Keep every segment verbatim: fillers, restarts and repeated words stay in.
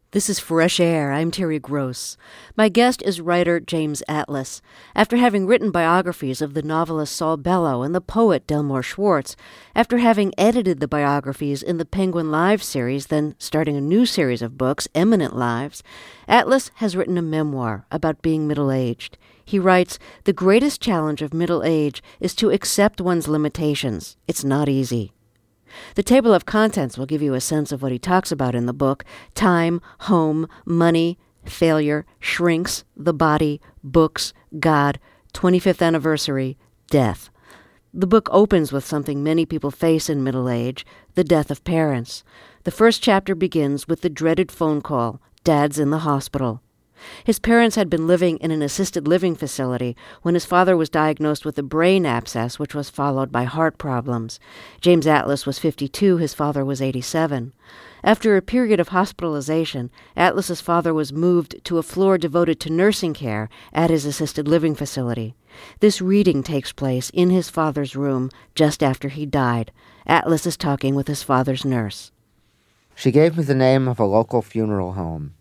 This is Fresh Air. I'm Terry Gross. My guest is writer James Atlas. After having written biographies of the novelist Saul Bellow and the poet Delmore Schwartz, after having edited the biographies in the Penguin Lives series, then starting a new series of books, Eminent Lives, Atlas has written a memoir about being middle-aged. He writes, "The greatest challenge of middle age is to accept one's limitations. It's not easy." The table of contents will give you a sense of what he talks about in the book: time, home, money, failure, shrinks, the body, books, God, twenty-fifth anniversary, death. The book opens with something many people face in middle age, the death of parents. The first chapter begins with the dreaded phone call, "Dad's in the hospital." His parents had been living in an assisted living facility when his father was diagnosed with a brain abscess, which was followed by heart problems. James Atlas was fifty-two, his father was eighty-seven. After a period of hospitalization, Atlas's father was moved to a floor devoted to nursing care at his assisted living facility. This reading takes place in his father's room just after he died. Atlas is talking with his father's nurse. She gave me the name of a local funeral home.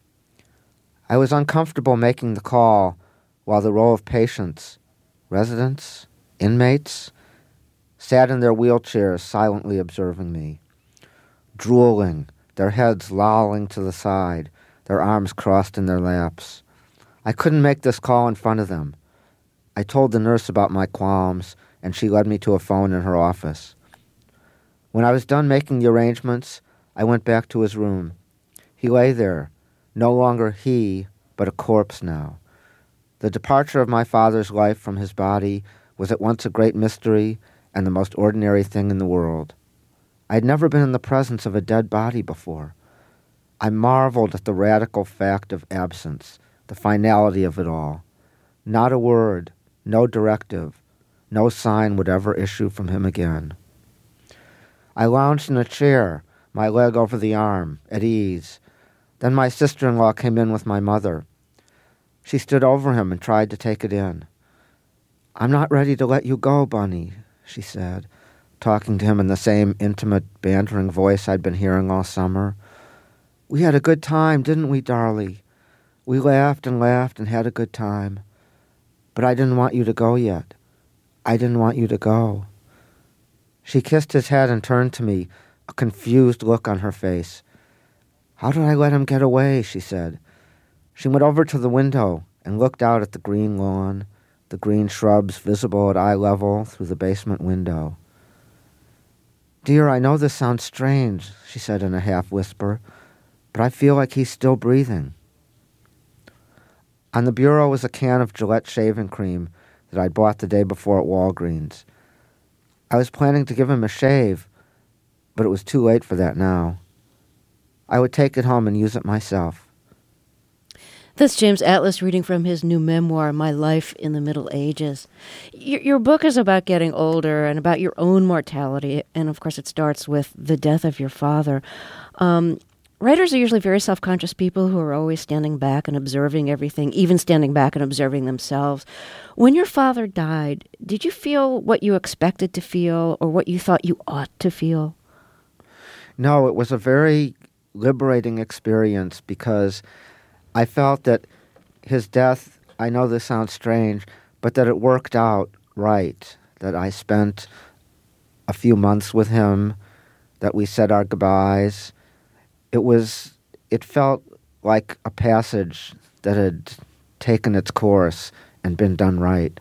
I was uncomfortable making the call while the row of patients, residents, inmates, sat in their wheelchairs silently observing me, drooling, their heads lolling to the side, their arms crossed in their laps. I couldn't make this call in front of them. I told the nurse about my qualms, and she led me to a phone in her office. When I was done making the arrangements, I went back to his room. He lay there, no longer he, but a corpse now. The departure of my father's life from his body was at once a great mystery and the most ordinary thing in the world. I had never been in the presence of a dead body before. I marveled at the radical fact of absence, the finality of it all. Not a word, no directive, no sign would ever issue from him again. I lounged in a chair, my leg over the arm, at ease. Then my sister-in-law came in with my mother. She stood over him and tried to take it in. "I'm not ready to let you go, Bunny," she said, talking to him in the same intimate, bantering voice I'd been hearing all summer. "We had a good time, didn't we, darling? We laughed and laughed and had a good time. But I didn't want you to go yet. I didn't want you to go." She kissed his head and turned to me, a confused look on her face. "How did I let him get away?" she said. She went over to the window and looked out at the green lawn, the green shrubs visible at eye level through the basement window. "Dear, I know this sounds strange," she said in a half-whisper, "but I feel like he's still breathing." On the bureau was a can of Gillette shaving cream that I'd bought the day before at Walgreens. I was planning to give him a shave, but it was too late for that now. I would take it home and use it myself. That's James Atlas reading from his new memoir, My Life in the Middle Ages. Your, your book is about getting older and about your own mortality, and of course it starts with the death of your father. Um, writers are usually very self-conscious people who are always standing back and observing everything, even standing back and observing themselves. When your father died, did you feel what you expected to feel or what you thought you ought to feel? No, it was a very liberating experience because I felt that his death, I know this sounds strange, but that it worked out right, that I spent a few months with him, that we said our goodbyes. It was, it felt like a passage that had taken its course and been done right.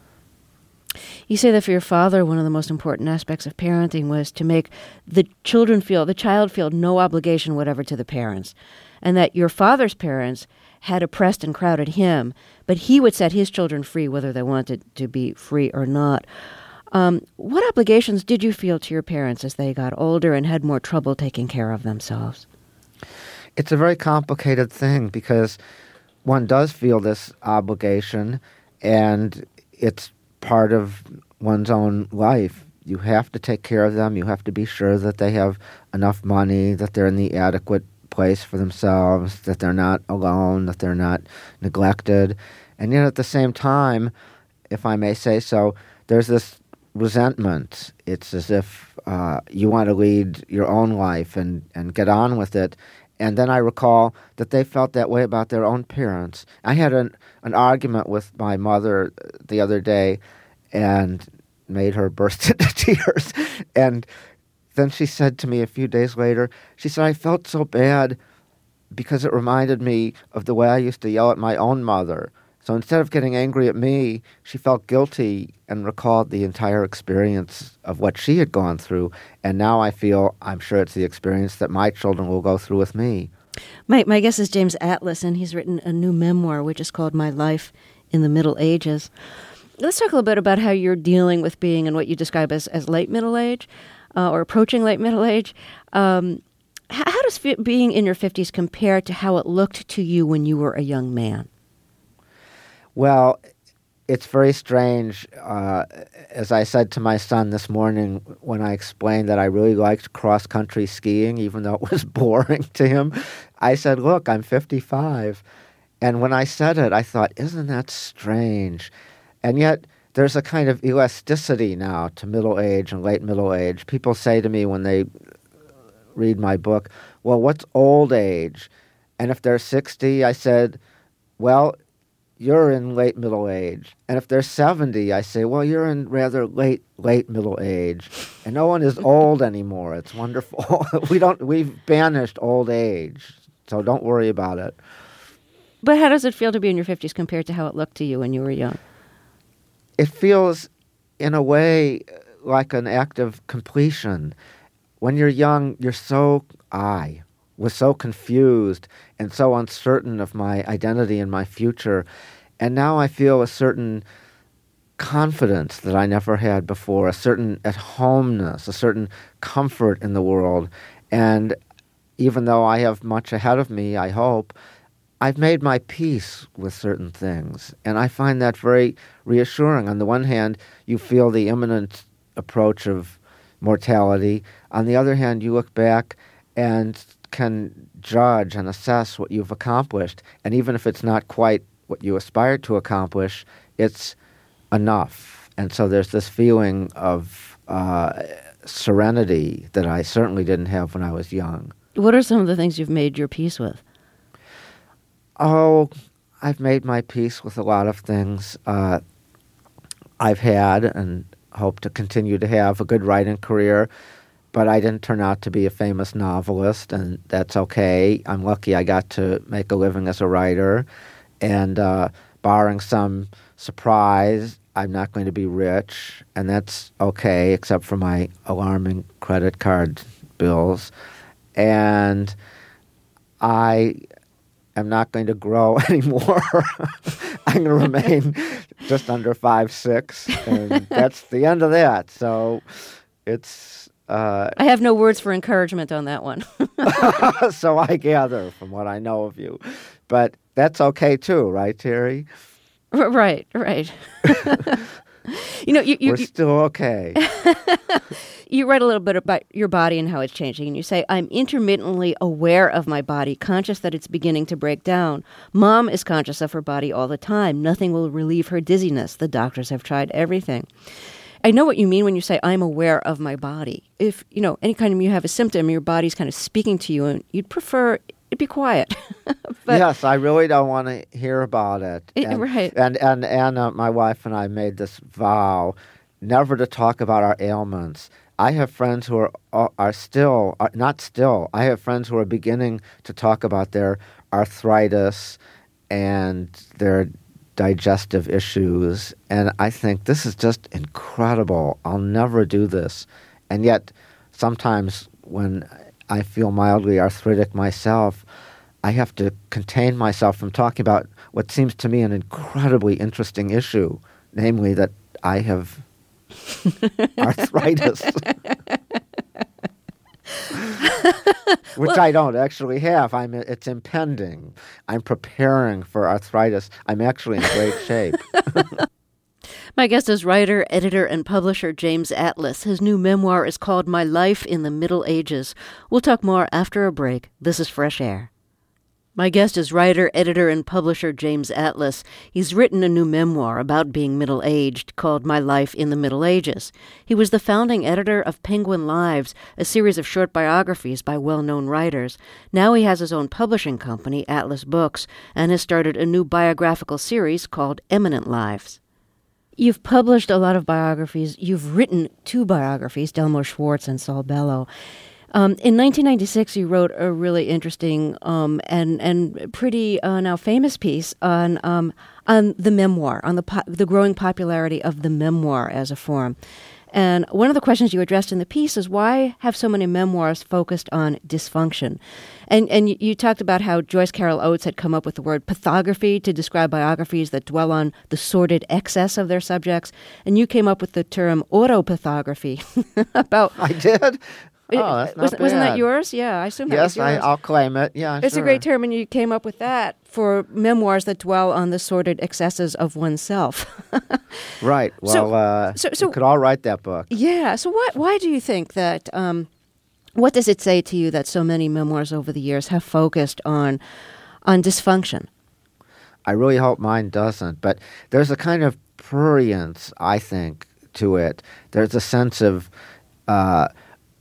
You say that for your father, one of the most important aspects of parenting was to make the children feel, the child feel no obligation whatever to the parents, and that your father's parents had oppressed and crowded him, but he would set his children free whether they wanted to be free or not. Um, what obligations did you feel to your parents as they got older and had more trouble taking care of themselves? It's a very complicated thing because one does feel this obligation, and it's part of one's own life. You have to take care of them. You have to be sure that they have enough money, that they're in the adequate place for themselves, that they're not alone, that they're not neglected. And yet at the same time, if I may say so, there's this resentment. It's as if uh, you want to lead your own life and, and get on with it, And then I recall that they felt that way about their own parents. I had an, an argument with my mother the other day and made her burst into tears. And then she said to me a few days later, she said, I felt so bad because it reminded me of the way I used to yell at my own mother. So instead of getting angry at me, she felt guilty and recalled the entire experience of what she had gone through. And now I feel, I'm sure it's the experience that my children will go through with me. My, my guest is James Atlas, and he's written a new memoir, which is called My Life in the Middle Ages. Let's talk a little bit about how you're dealing with being in what you describe as, as late middle age, uh, or approaching late middle age. Um, how, how does f- being in your fifties compare to how it looked to you when you were a young man? Well, it's very strange. Uh, as I said to my son this morning when I explained that I really liked cross-country skiing, even though it was boring to him, I said, look, I'm fifty-five. And when I said it, I thought, isn't that strange? And yet there's a kind of elasticity now to middle age and late middle age. People say to me when they read my book, well, what's old age? And if they're sixty, I said, well, you're in late middle age. And if they're seventy, I say, well, you're in rather late, late middle age. And no one is old anymore. It's wonderful. we don't, we've banished old age. So don't worry about it. But how does it feel to be in your fifties compared to how it looked to you when you were young? It feels, in a way, like an act of completion. When you're young, you're so, I was so confused and so uncertain of my identity and my future. And now I feel a certain confidence that I never had before, a certain at-homeness, a certain comfort in the world. And even though I have much ahead of me, I hope, I've made my peace with certain things. And I find that very reassuring. On the one hand, you feel the imminent approach of mortality. On the other hand, you look back and can judge and assess what you've accomplished. And even if it's not quite what you aspired to accomplish, it's enough. And so there's this feeling of uh, serenity that I certainly didn't have when I was young. What are some of the things you've made your peace with? Oh, I've made my peace with a lot of things. Uh, I've had and hope to continue to have a good writing career, but I didn't turn out to be a famous novelist, and that's okay. I'm lucky I got to make a living as a writer, and uh, barring some surprise, I'm not going to be rich, and that's okay, except for my alarming credit card bills. And I am not going to grow anymore. I'm going to remain just under five six, and that's the end of that. So it's... Uh, I have no words for encouragement on that one. So I gather from what I know of you. But that's okay too, right, Terry? Right, right. You know, you, you, We're still okay. You write a little bit about your body and how it's changing, and you say, I'm intermittently aware of my body, conscious that it's beginning to break down. Mom is conscious of her body all the time. Nothing will relieve her dizziness. The doctors have tried everything. I know what you mean when you say, I'm aware of my body. If, you know, any kind of you have a symptom, your body's kind of speaking to you, and you'd prefer it be quiet. But yes, I really don't want to hear about it. it And, right. and, and Anna, my wife, and I made this vow never to talk about our ailments. I have friends who are are still, are not still, I have friends who are beginning to talk about their arthritis and their digestive issues, and I think this is just incredible. I'll never do this. And yet, sometimes when I feel mildly arthritic myself, I have to contain myself from talking about what seems to me an incredibly interesting issue, namely that I have arthritis. Which well, I don't actually have. I'm. It's impending. I'm preparing for arthritis. I'm actually in great shape. My guest is writer, editor, and publisher James Atlas. His new memoir is called My Life in the Middle Ages. We'll talk more after a break. This is Fresh Air. My guest is writer, editor, and publisher James Atlas. He's written a new memoir about being middle-aged called My Life in the Middle Ages. He was the founding editor of Penguin Lives, a series of short biographies by well-known writers. Now he has his own publishing company, Atlas Books, and has started a new biographical series called Eminent Lives. You've published a lot of biographies. You've written two biographies, Delmore Schwartz and Saul Bellow. Um, in nineteen ninety-six, you wrote a really interesting um, and and pretty uh, now famous piece on um, on the memoir, on the po- the growing popularity of the memoir as a form. And one of the questions you addressed in the piece is, why have so many memoirs focused on dysfunction? And and you, you talked about how Joyce Carol Oates had come up with the word pathography to describe biographies that dwell on the sordid excess of their subjects. And you came up with the term autopathography about... I did? Oh, that's not was, bad. Wasn't that yours? Yeah, I assume that yes, was yours. Yes, I'll claim it. Yeah, It's sure. a great term, and you came up with that for memoirs that dwell on the sordid excesses of oneself. Right. Well, so, uh, so, so, you could all write that book. Yeah. So why, why do you think that, um, what does it say to you that so many memoirs over the years have focused on on dysfunction? I really hope mine doesn't, but there's a kind of prurience, I think, to it. There's a sense of... Uh,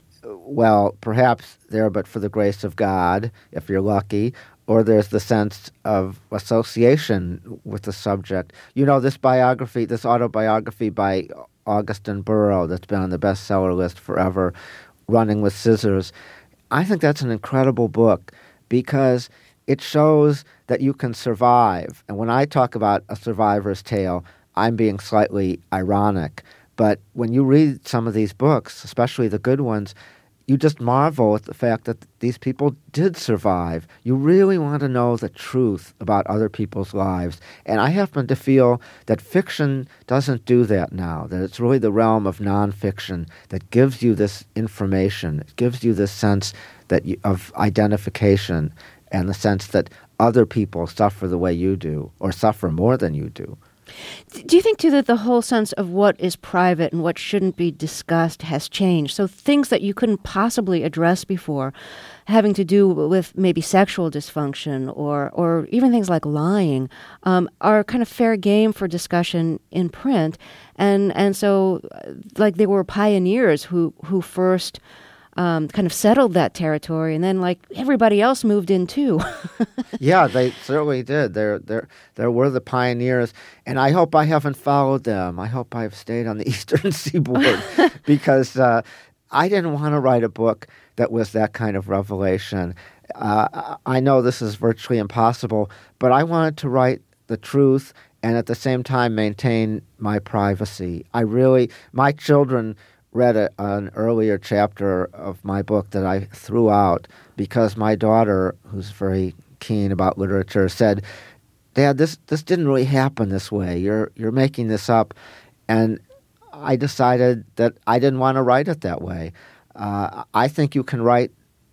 well, perhaps there but for the grace of God, if you're lucky, or there's the sense of association with the subject. You know, this biography, this autobiography by Augusten Burrow that's been on the bestseller list forever, Running with Scissors, I think that's an incredible book because it shows that you can survive. And when I talk about a survivor's tale, I'm being slightly ironic. But when you read some of these books, especially the good ones, you just marvel at the fact that these people did survive. You really want to know the truth about other people's lives. And I happen to feel that fiction doesn't do that now, that it's really the realm of nonfiction that gives you this information. It gives you this sense that you, of identification and the sense that other people suffer the way you do or suffer more than you do. Do you think, too, that the whole sense of what is private and what shouldn't be discussed has changed? So things that you couldn't possibly address before, having to do with maybe sexual dysfunction or or even things like lying, um, are kind of fair game for discussion in print. And and so, like, they were pioneers who, who first... Um, kind of settled that territory, and then like everybody else moved in too. Yeah, they certainly did. There, there, there were the pioneers, and I hope I haven't followed them. I hope I've stayed on the Eastern Seaboard because uh, I didn't want to write a book that was that kind of revelation. Uh, I know this is virtually impossible, but I wanted to write the truth and at the same time maintain my privacy. I really, my children read a, an earlier chapter of my book that I threw out because my daughter, who's very keen about literature, said, "Dad, this this didn't really happen this way. You're you're making this up." And I decided that I didn't want to write it that way. Uh, I think you can write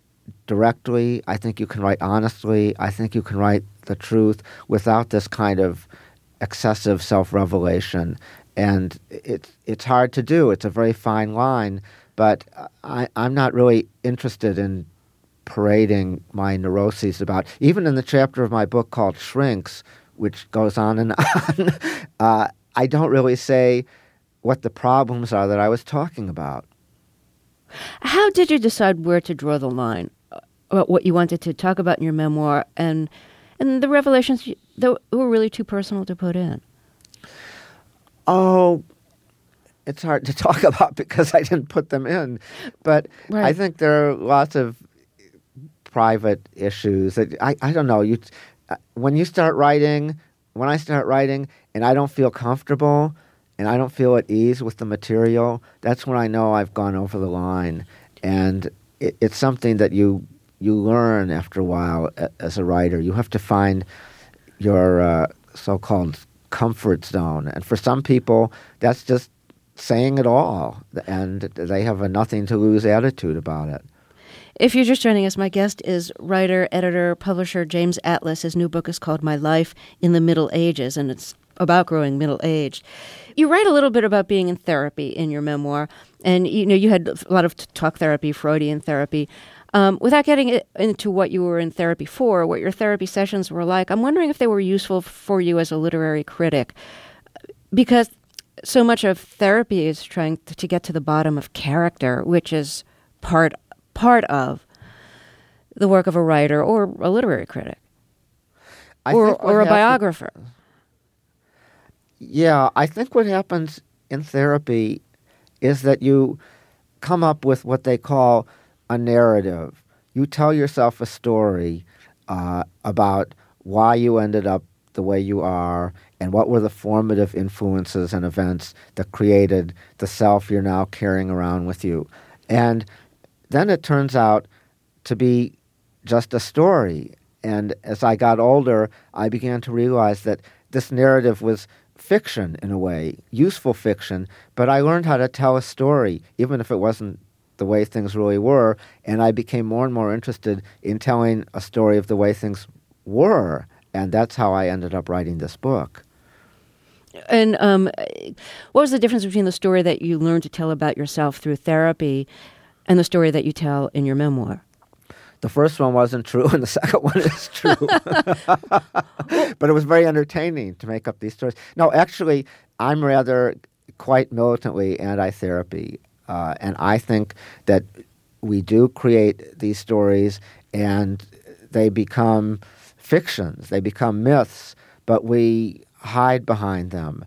directly. I think you can write honestly. I think you can write the truth without this kind of excessive self-revelation. And it's it's hard to do. It's a very fine line, but I, I'm not really interested in parading my neuroses about. Even in the chapter of my book called Shrinks, which goes on and on, uh, I don't really say what the problems are that I was talking about. How did you decide where to draw the line about what you wanted to talk about in your memoir and and the revelations that were really too personal to put in? Oh, it's hard to talk about because I didn't put them in. But right. I think there are lots of private issues. That I, I don't know. You, when you start writing, when I start writing and I don't feel comfortable and I don't feel at ease with the material, that's when I know I've gone over the line. And it, it's something that you you learn after a while as a writer. You have to find your uh, so-called comfort zone. And for some people, that's just saying it all, and they have a nothing to lose attitude about it. If you're just joining us, my guest is writer, editor, publisher James Atlas. His new book is called My Life in the Middle Ages, and it's about growing middle-aged. You write a little bit about being in therapy in your memoir, and you know you had a lot of talk therapy, Freudian therapy. Um, without getting it into what you were in therapy for, what your therapy sessions were like, I'm wondering if they were useful for you as a literary critic. Because so much of therapy is trying to, to get to the bottom of character, which is part part of the work of a writer or a literary critic. I or think what or a happen- biographer. Yeah, I think what happens in therapy is that you come up with what they call a narrative. You tell yourself a story uh, about why you ended up the way you are and what were the formative influences and events that created the self you're now carrying around with you. And then it turns out to be just a story. And as I got older, I began to realize that this narrative was fiction in a way, useful fiction, but I learned how to tell a story, even if it wasn't the way things really were, and I became more and more interested in telling a story of the way things were, and that's how I ended up writing this book. And um, what was the difference between the story that you learned to tell about yourself through therapy and the story that you tell in your memoir? The first one wasn't true, and the second one is true. But it was very entertaining to make up these stories. No, actually, I'm rather quite militantly anti-therapy, uh, and I think that we do create these stories, and they become fictions, they become myths, but we hide behind them.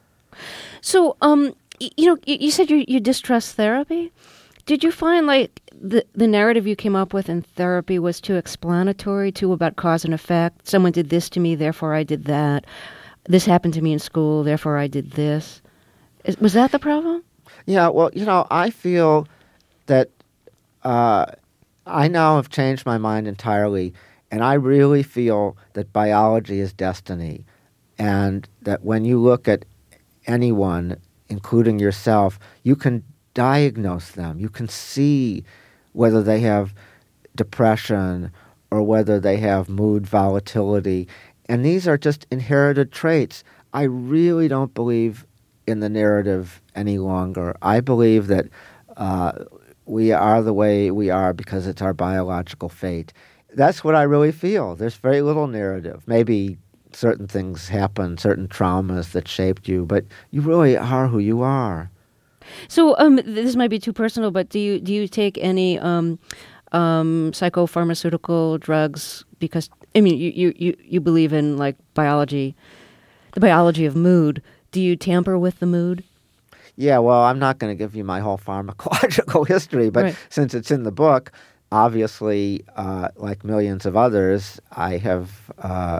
So, um, y- you know, y- you said you, you distrust therapy. Did you find, like, the, the narrative you came up with in therapy was too explanatory, too about cause and effect? Someone did this to me, therefore I did that. This happened to me in school, therefore I did this. Is, was that the problem? Yeah, well, you know, I feel that uh, I now have changed my mind entirely, and I really feel that biology is destiny, and that when you look at anyone, including yourself, you can diagnose them. You can see whether they have depression or whether they have mood volatility. And these are just inherited traits. I really don't believe in the narrative any longer. I believe that uh, we are the way we are because it's our biological fate. That's what I really feel. There's very little narrative. Maybe certain things happen, certain traumas that shaped you, but you really are who you are. So um, this might be too personal, but do you do you take any um, um, psychopharmaceutical drugs? Because I mean, you, you, you, you believe in like biology, the biology of mood. Do you tamper with the mood? Yeah, well, I'm not going to give you my whole pharmacological history, but Right. since it's in the book, obviously, uh, like millions of others, I have uh,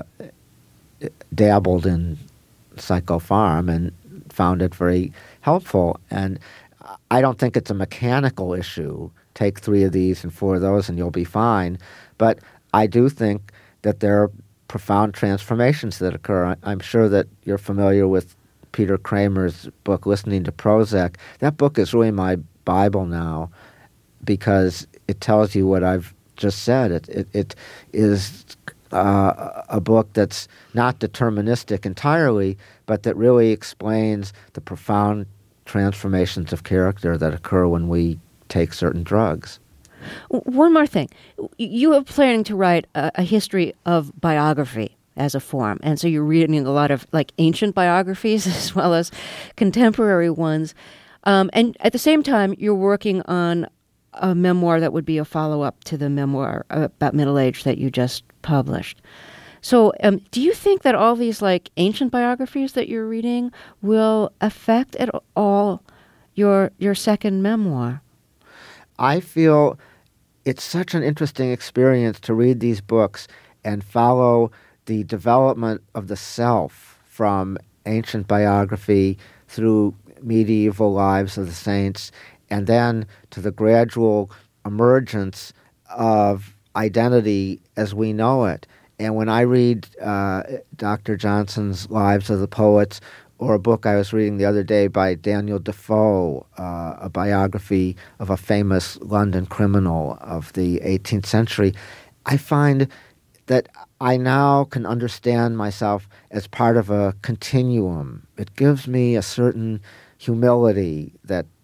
dabbled in psychopharm and found it very helpful. And I don't think it's a mechanical issue. Take three of these and four of those and you'll be fine. But I do think that there are profound transformations that occur. I- I'm sure that you're familiar with Peter Kramer's book, Listening to Prozac. That book is really my Bible now because it tells you what I've just said. It, it, it is uh, a book that's not deterministic entirely, but that really explains the profound transformations of character that occur when we take certain drugs. W- One more thing. You are planning to write a, a history of biography as a form, and so you're reading a lot of like ancient biographies as well as contemporary ones. Um, and at the same time, you're working on a memoir that would be a follow-up to the memoir about middle age that you just published. So um, do you think that all these like ancient biographies that you're reading will affect at all your your second memoir? I feel it's such an interesting experience to read these books and follow the development of the self from ancient biography through medieval lives of the saints and then to the gradual emergence of identity as we know it. And when I read uh, Doctor Johnson's Lives of the Poets, or a book I was reading the other day by Daniel Defoe, uh, a biography of a famous London criminal of the eighteenth century, I find that I now can understand myself as part of a continuum. It gives me a certain humility that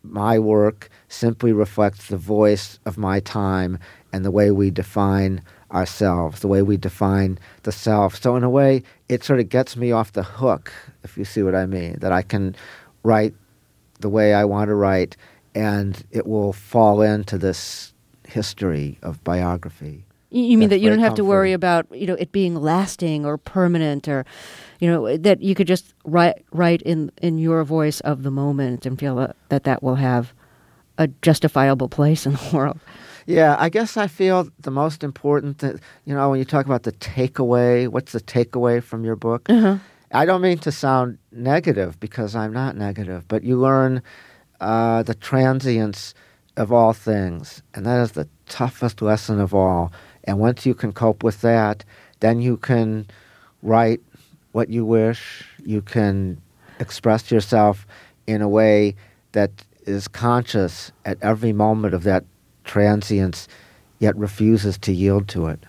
my work simply reflects the voice of my time and the way we define ourselves, the way we define the self. So in a way, it sort of gets me off the hook, if you see what I mean, that I can write the way I want to write, and it will fall into this history of biography. You mean That's that you don't very have to worry comforting. about, you know, it being lasting or permanent, or, you know, that you could just write write in, in your voice of the moment and feel that that, that will have a justifiable place in the world? Yeah, I guess I feel the most important that, you know, when you talk about the takeaway, what's the takeaway from your book? Uh-huh. I don't mean to sound negative, because I'm not negative, but you learn uh, the transience of all things, and that is the toughest lesson of all. And once you can cope with that, then you can write what you wish. You can express yourself in a way that is conscious at every moment of that transience, yet refuses to yield to it.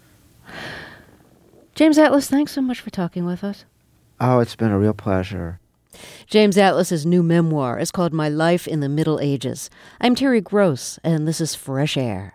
James Atlas, thanks so much for talking with us. Oh, it's been a real pleasure. James Atlas's new memoir is called My Life in the Middle Ages. I'm Terry Gross, and this is Fresh Air.